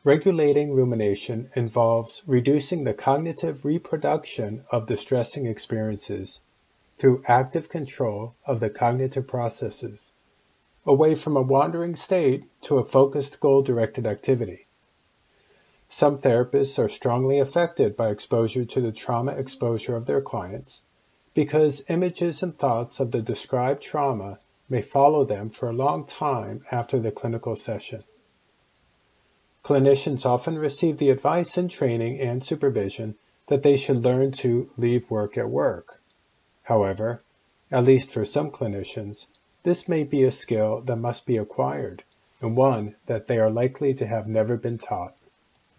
Regulating rumination involves reducing the cognitive reproduction of distressing experiences through active control of the cognitive processes, away from a wandering state to a focused goal-directed activity. Some therapists are strongly affected by exposure to the trauma exposure of their clients because images and thoughts of the described trauma may follow them for a long time after the clinical session. Clinicians often receive the advice and training and supervision that they should learn to leave work at work. However, at least for some clinicians, this may be a skill that must be acquired, and one that they are likely to have never been taught.